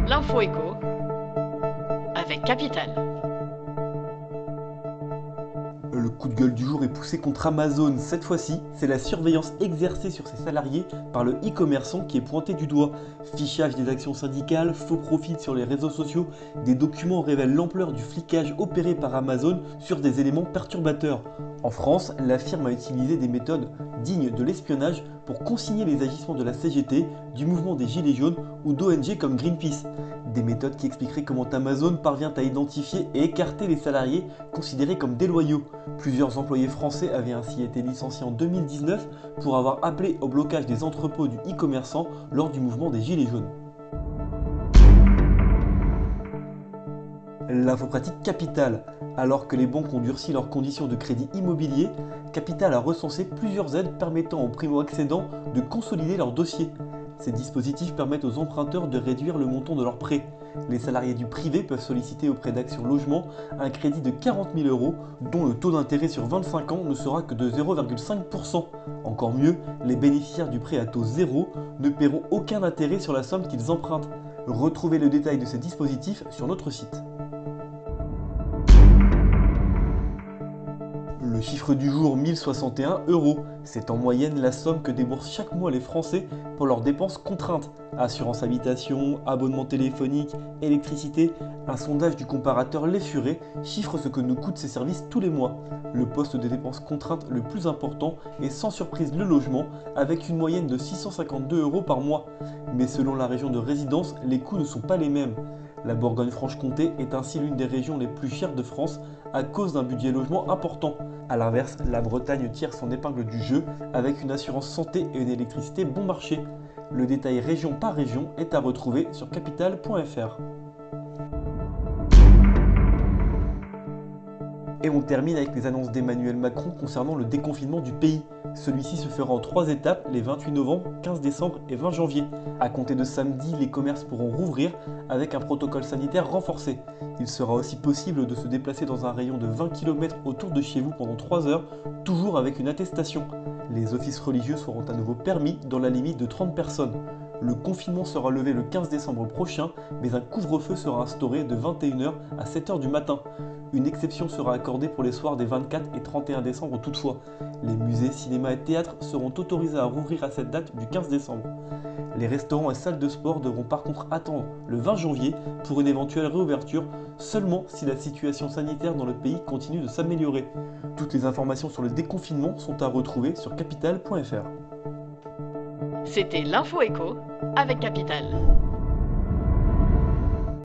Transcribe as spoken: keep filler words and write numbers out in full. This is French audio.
L'info écho avec Capital. Le coup de gueule du jour est poussé contre Amazon. Cette fois-ci, c'est la surveillance exercée sur ses salariés par le e-commerçant qui est pointé du doigt. Fichage des actions syndicales, faux profils sur les réseaux sociaux, des documents révèlent l'ampleur du flicage opéré par Amazon sur des éléments perturbateurs. En France, la firme a utilisé des méthodes dignes de l'espionnage pour consigner les agissements de la C G T, du mouvement des Gilets jaunes ou d'O N G comme Greenpeace. Des méthodes qui expliqueraient comment Amazon parvient à identifier et écarter les salariés considérés comme déloyaux. Plusieurs employés français avaient ainsi été licenciés en deux mille dix-neuf pour avoir appelé au blocage des entrepôts du e-commerçant lors du mouvement des Gilets jaunes. L'info pratique Capital. Alors que les banques ont durci leurs conditions de crédit immobilier, Capital a recensé plusieurs aides permettant aux primo-accédants de consolider leurs dossiers. Ces dispositifs permettent aux emprunteurs de réduire le montant de leurs prêts. Les salariés du privé peuvent solliciter auprès d'Action Logement un crédit de quarante mille euros dont le taux d'intérêt sur vingt-cinq ans ne sera que de zéro virgule cinq pour cent. Encore mieux, les bénéficiaires du prêt à taux zéro ne paieront aucun intérêt sur la somme qu'ils empruntent. Retrouvez le détail de ces dispositifs sur notre site. Le chiffre du jour, mille soixante et un euros. C'est en moyenne la somme que déboursent chaque mois les Français pour leurs dépenses contraintes. Assurance habitation, abonnement téléphonique, électricité. Un sondage du comparateur Les Furets chiffre ce que nous coûtent ces services tous les mois. Le poste de dépenses contraintes le plus important est sans surprise le logement, avec une moyenne de six cent cinquante-deux euros par mois. Mais selon la région de résidence, les coûts ne sont pas les mêmes. La Bourgogne-Franche-Comté est ainsi l'une des régions les plus chères de France à cause d'un budget logement important. A l'inverse, la Bretagne tire son épingle du jeu avec une assurance santé et une électricité bon marché. Le détail région par région est à retrouver sur capital point f r. Et on termine avec les annonces d'Emmanuel Macron concernant le déconfinement du pays. Celui-ci se fera en trois étapes, les vingt-huit novembre, quinze décembre et vingt janvier. À compter de samedi, les commerces pourront rouvrir avec un protocole sanitaire renforcé. Il sera aussi possible de se déplacer dans un rayon de vingt kilomètres autour de chez vous pendant trois heures, toujours avec une attestation. Les offices religieux seront à nouveau permis dans la limite de trente personnes. Le confinement sera levé le quinze décembre prochain, mais un couvre-feu sera instauré de vingt et une heures à sept heures du matin. Une exception sera accordée pour les soirs des vingt-quatre et trente et un décembre toutefois. Les musées, cinémas et théâtres seront autorisés à rouvrir à cette date du quinze décembre. Les restaurants et salles de sport devront par contre attendre le vingt janvier pour une éventuelle réouverture, seulement si la situation sanitaire dans le pays continue de s'améliorer. Toutes les informations sur le déconfinement sont à retrouver sur capital point f r. C'était l'info écho avec Capital.